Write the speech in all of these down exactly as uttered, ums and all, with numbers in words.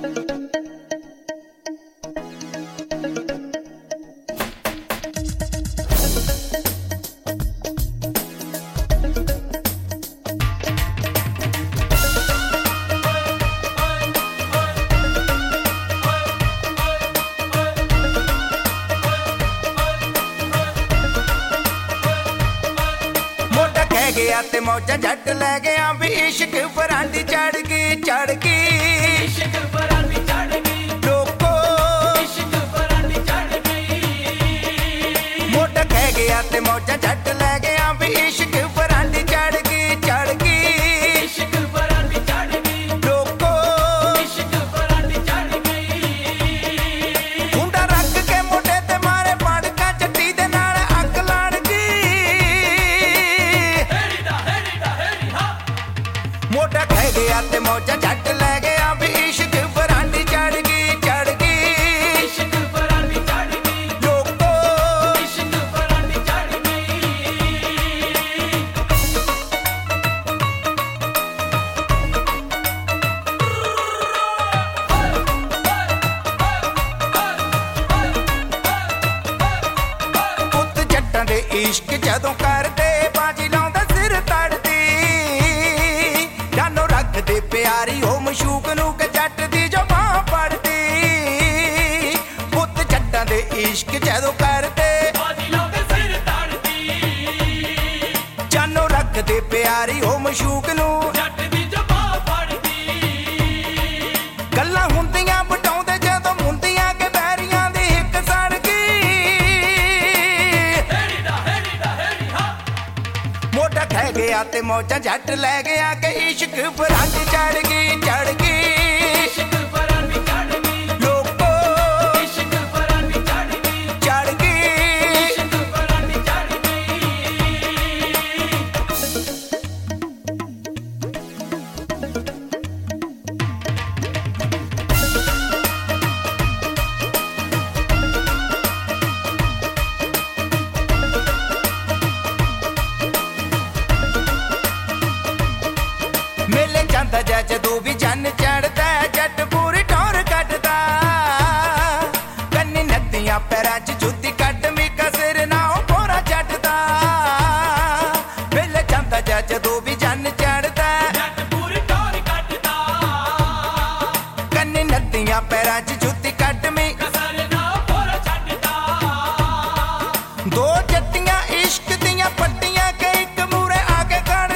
गया ते मौजा झट लै गया भी इश्क बरांडी चढ़ गई चढ़ गई इश्क बरांडी चढ़ गई लोको इश्क बरांडी चढ़ गई मोटा कह गया ते मौजा झट लै गया भी इश्क बरांडी चढ़ गई चढ़ गई इश्क बरांडी चढ़ गई लोको इश्क बरांडी चढ़ गई मुंडा रख के मोटे ते मारे पाड़का चट्टी दे नाल अग लड़ गई मोटा कह गया ते मौजा झट लै गया भी इश्क बरांडी चढ़ गई चढ़ गई इश्क बरांडी चढ़ गई लोको इश्क बरांडी चढ़ गई पुत जट्टां दे इश्क जदों करदे बाजी लाउंदा सिर तड़दी जानो रखदे प्यारी हो मशूक नू के जट दी जो बां पड़दी पुत जट्टां दे इश्क जदों करदे बाजी लाउंदे सिर तड़दी जानो रखदे प्यारी हो मशूक नू जट दी जो बां पड़दी गल्लां हुंदियां बटाउंदे जदों मुंदियां के बैरियां दी हिक सड़ गई हेड़ी दा हेड़ी दा हेड़ी हा मोटा कह गया ते मौजा झट लै गया के इश्क बरांडी चढ़ गई चढ़ गई इश्क बरांडी चढ़ गई लोको इश्क बरांडी चढ़ गई चढ़ गई इश्क बरांडी चढ़ मेले जांदा जा जदों भी चन्न चढ़दा जट पूरी टौर कटदा कन्नी नदियां पैरां च जुत्ती कट मीका सिर ना पोरा चटदा मेले जांदा जा जदों भी चन्न चढ़दा जट पूरी टौर कटदा कन्नी नदियां पैरां च जुत्ती कट मीका सिर ना पोरा चटदा दो जट्टियां इश्क दियां पट्टियां के इक मूरे आके खड़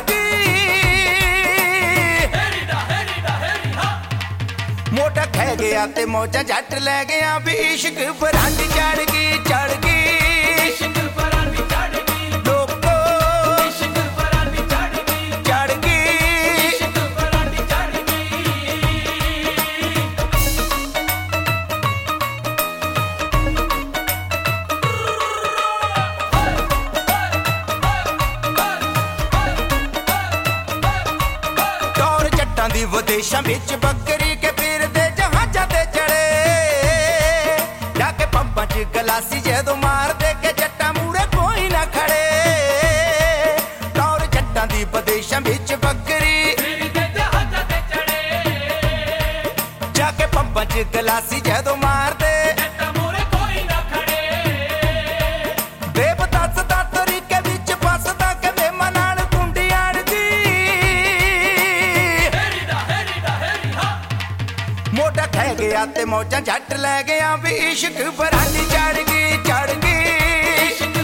मोटा कह गया ते मौजा झट लै गया भी इश्क बरांडी चढ़ गई चढ़ गई इश्क बरांडी चढ़ गई लोको इश्क बरांडी चढ़ गई चढ़ गई इश्क बरांडी चढ़ गई टौर जट्टां दी विदेशां विच बकरी के फिरदे जहाजां ते चढ़े जाके पंपां च गलासी जदों मार दे के जट्टां मूरे कोई ना खड़े टौर जट्टां दी विदेशां विच बकरी फिरदे जहाजां ते चढ़े जाके पंपां च गलासी जदों मार दे जट्टां मूरे कोई ना खड़े देव दसदा तरीके विच फसदा के मेमा नाल कुंडी अड़दी मोटा कह गया ते मौजा झट लै गया भी इश्क बरांडी चढ़ गई चढ़ गई इश्क